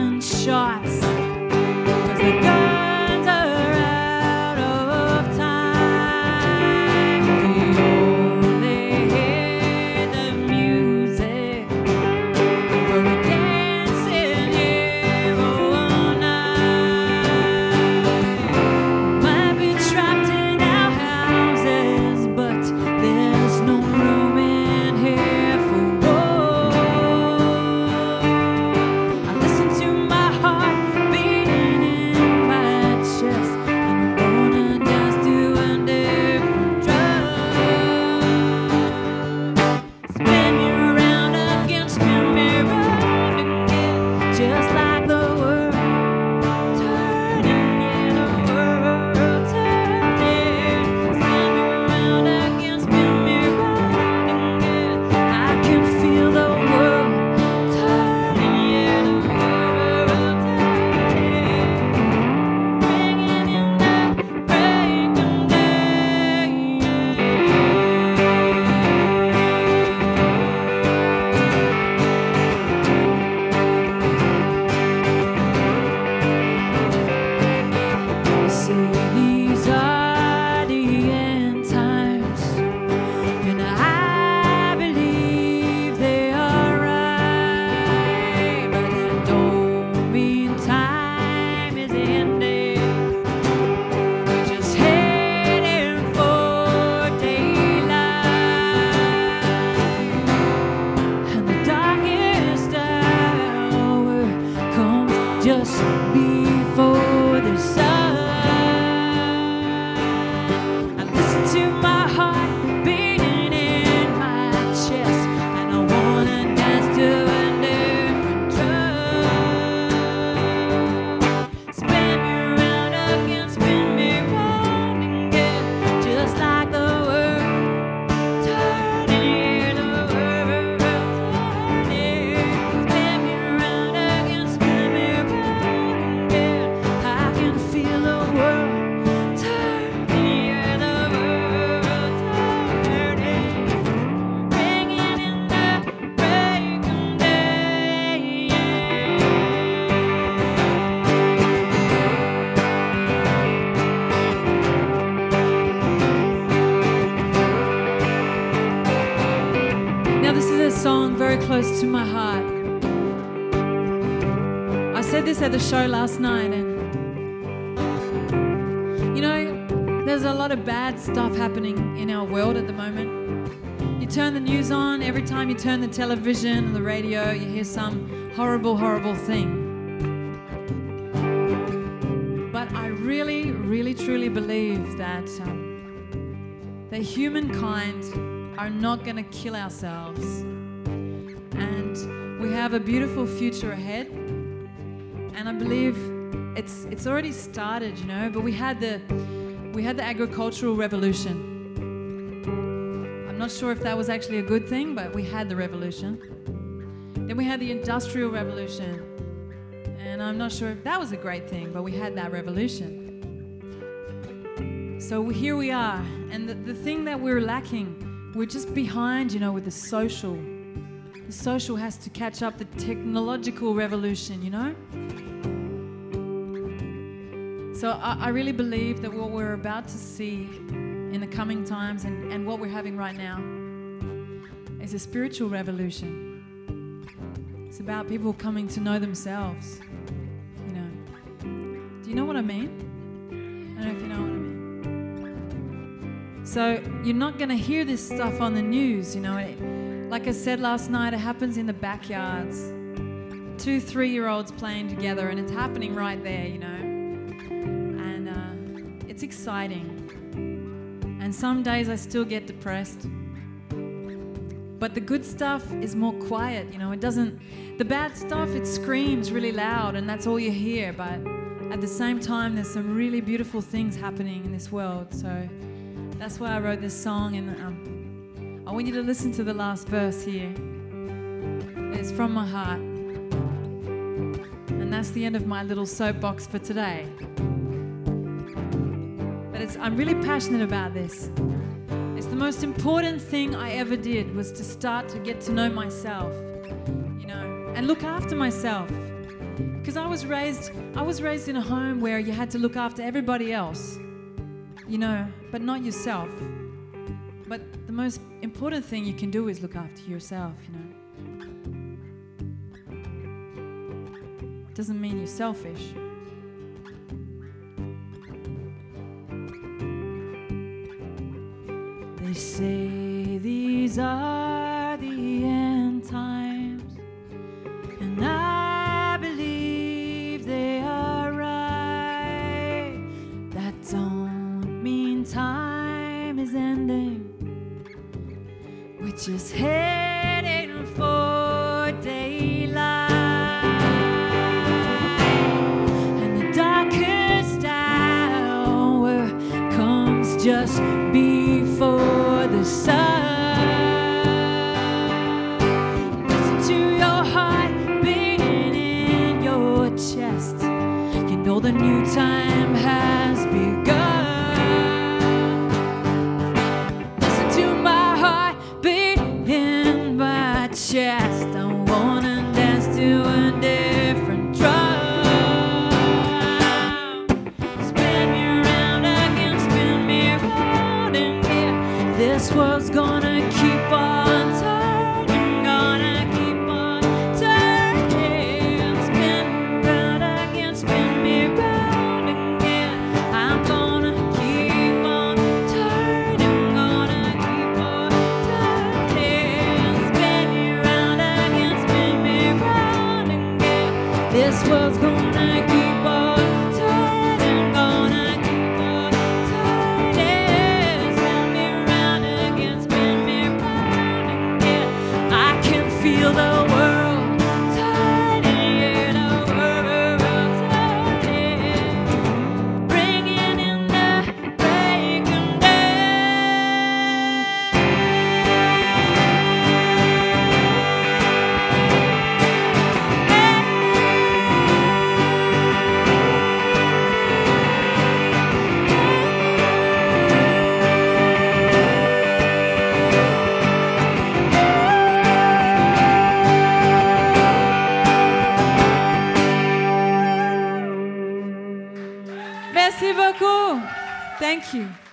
gunshots, 'cause the guns are out of time. We only hear the music, but we're dancing here all night. Might be trapped in our houses, but there's no room in here for war. I listen to my heart beating in my chest, and I wanna dance to a different drum. Spin me around again, spin me round again, just like the world turning, yeah, the world turning. Spin me around again, spin me round again. I can feel the world turning, yeah, the world turning. Ringing in the break of day. See, these are the end times, and I believe they are right, but that don't mean time is ending. We're just heading for daylight, and the darkest hour comes just before the sun. I listen to my heart beating in my chest, and I wanna dance to a different drum. Spin me around again, spin me round again, just like the world turning, yeah, the world turning. Spin me around again, spin me round again. I can feel the world turning, yeah, the world turning. Ringing in the break of day. Now, this is a song very close to my heart. I said this at the show last night, and you know, there's a lot of bad stuff happening in our world at the moment. You turn the news on, every time you turn the television or the radio, you hear some horrible, horrible thing. But I really, really, truly believe that humankind are not going to kill ourselves, and we have a beautiful future ahead. And I believe it's already started, you know. But we had the agricultural revolution. I'm not sure if that was actually a good thing, but we had the revolution. Then we had the industrial revolution, and I'm not sure if that was a great thing, but we had that revolution. So here we are, and the thing that we're lacking, we're just behind, you know, with the social. The social has to catch up the technological revolution, you know. So I really believe that what we're about to see in the coming times, and what we're having right now, is a spiritual revolution. It's about people coming to know themselves, you know. Do you know what I mean? I don't know if you know what I mean. So you're not going to hear this stuff on the news, you know. Like I said last night, it happens in the backyards. 2 3-year-olds playing together, and it's happening right there, you know. And it's exciting. And some days I still get depressed. But the good stuff is more quiet, you know. It doesn't... The bad stuff, it screams really loud, and that's all you hear. But at the same time, there's some really beautiful things happening in this world. So that's why I wrote this song, and I want you to listen to the last verse here. It's from my heart. And that's the end of my little soapbox for today. But I'm really passionate about this. It's the most important thing I ever did, was to start to get to know myself, you know, and look after myself. Because I was raised in a home where you had to look after everybody else, you know, but not yourself. But the most important thing you can do is look after yourself, you know. Doesn't mean you're selfish. They say these are the end times, and I believe they are right. That don't mean time is ending. We're just heading for daylight. Just before the sun. Listen to your heart beating in your chest. You know the new time has begun. Listen to my heart beating in my chest. I wanna dance to a different drum. This world's gonna keep on turning, gonna keep on turning. Spin me round again, spin me round again. I'm gonna keep on turning, gonna keep on turning. Spin me round again, spin me round again. This world's gonna keep on turning, gonna keep on turning. Spin me round again, spin me round again. I can feel the world turning, yeah, the world turning. Bringing in the break of Merci beaucoup. Thank you.